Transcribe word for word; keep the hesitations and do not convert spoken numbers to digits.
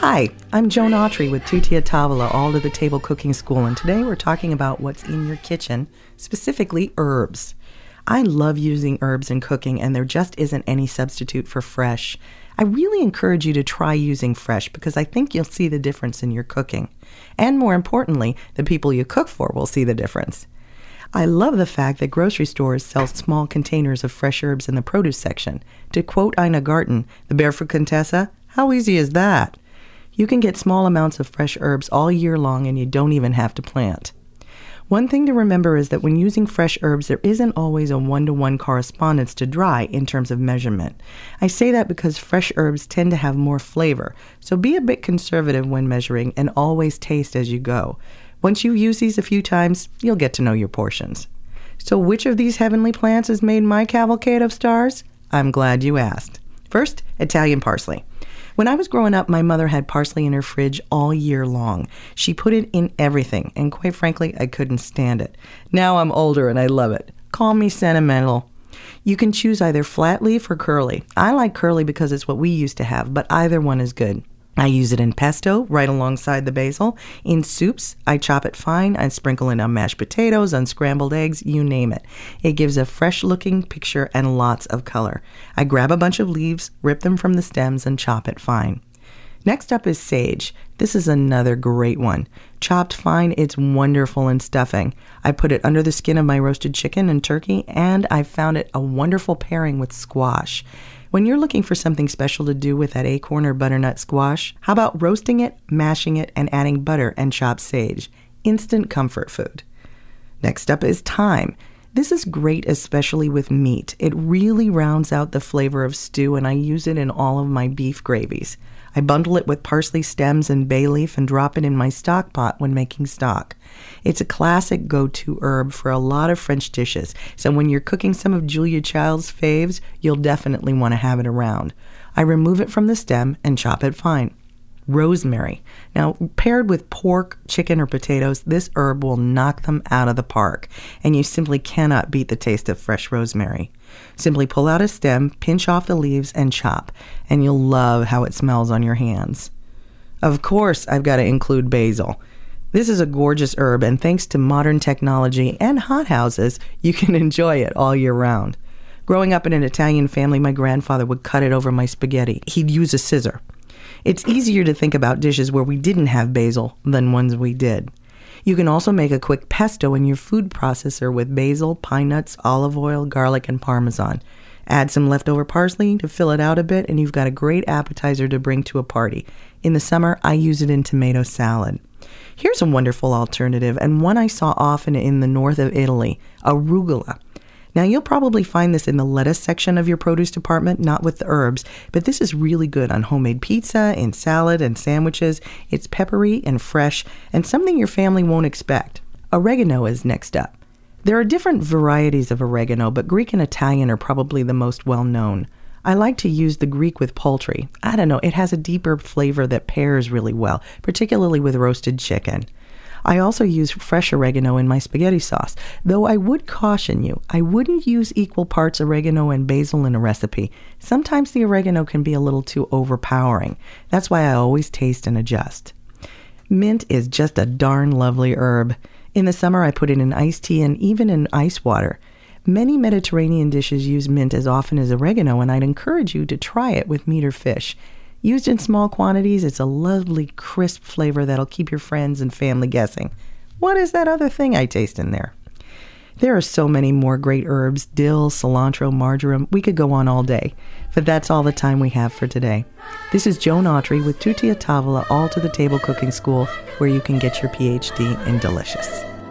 Hi, I'm Joan Autry with Tutti a Tavola, All to the Table Cooking School, and today we're talking about what's in your kitchen, specifically herbs. I love using herbs in cooking, and there just isn't any substitute for fresh. I really encourage you to try using fresh because I think you'll see the difference in your cooking. And more importantly, the people you cook for will see the difference. I love the fact that grocery stores sell small containers of fresh herbs in the produce section. To quote Ina Garten, the Barefoot Contessa, how easy is that? You can get small amounts of fresh herbs all year long and you don't even have to plant. One thing to remember is that when using fresh herbs, there isn't always a one-to-one correspondence to dry in terms of measurement. I say that because fresh herbs tend to have more flavor, so be a bit conservative when measuring and always taste as you go. Once you use these a few times, you'll get to know your portions. So which of these heavenly plants has made my cavalcade of stars? I'm glad you asked. First, Italian parsley. When I was growing up, my mother had parsley in her fridge all year long. She put it in everything, and quite frankly, I couldn't stand it. Now I'm older and I love it. Call me sentimental. You can choose either flat leaf or curly. I like curly because it's what we used to have, but either one is good. I use it in pesto right alongside the basil. In soups, I chop it fine. I sprinkle it on mashed potatoes, on scrambled eggs, you name it. It gives a fresh-looking picture and lots of color. I grab a bunch of leaves, rip them from the stems, and chop it fine. Next up is sage. This is another great one. Chopped fine, it's wonderful in stuffing. I put it under the skin of my roasted chicken and turkey, and I found it a wonderful pairing with squash. When you're looking for something special to do with that acorn or butternut squash, how about roasting it, mashing it, and adding butter and chopped sage? Instant comfort food. Next up is thyme. This is great, especially with meat. It really rounds out the flavor of stew, and I use it in all of my beef gravies. I bundle it with parsley stems and bay leaf and drop it in my stock pot when making stock. It's a classic go-to herb for a lot of French dishes, so when you're cooking some of Julia Child's faves, you'll definitely want to have it around. I remove it from the stem and chop it fine. Rosemary. Now, paired with pork, chicken, or potatoes, this herb will knock them out of the park, and you simply cannot beat the taste of fresh rosemary. Simply pull out a stem, pinch off the leaves, and chop, and you'll love how it smells on your hands. Of course, I've got to include basil. This is a gorgeous herb, and thanks to modern technology and hothouses, you can enjoy it all year round. Growing up in an Italian family, my grandfather would cut it over my spaghetti. He'd use a scissor. It's easier to think about dishes where we didn't have basil than ones we did. You can also make a quick pesto in your food processor with basil, pine nuts, olive oil, garlic, and parmesan. Add some leftover parsley to fill it out a bit, and you've got a great appetizer to bring to a party. In the summer, I use it in tomato salad. Here's a wonderful alternative, and one I saw often in the north of Italy, arugula. Now, you'll probably find this in the lettuce section of your produce department, not with the herbs, but this is really good on homemade pizza, in salad, and sandwiches. It's peppery and fresh, and something your family won't expect. Oregano is next up. There are different varieties of oregano, but Greek and Italian are probably the most well-known. I like to use the Greek with poultry. I don't know, it has a deeper flavor that pairs really well, particularly with roasted chicken. I also use fresh oregano in my spaghetti sauce, though I would caution you, I wouldn't use equal parts oregano and basil in a recipe. Sometimes the oregano can be a little too overpowering. That's why I always taste and adjust. Mint is just a darn lovely herb. In the summer, I put it in iced tea and even in ice water. Many Mediterranean dishes use mint as often as oregano, and I'd encourage you to try it with meat or fish. Used in small quantities, it's a lovely, crisp flavor that'll keep your friends and family guessing. What is that other thing I taste in there? There are so many more great herbs, dill, cilantro, marjoram. We could go on all day, but that's all the time we have for today. This is Joan Autry with Tutti a Tavola, All to the Table Cooking School, where you can get your P H D in delicious.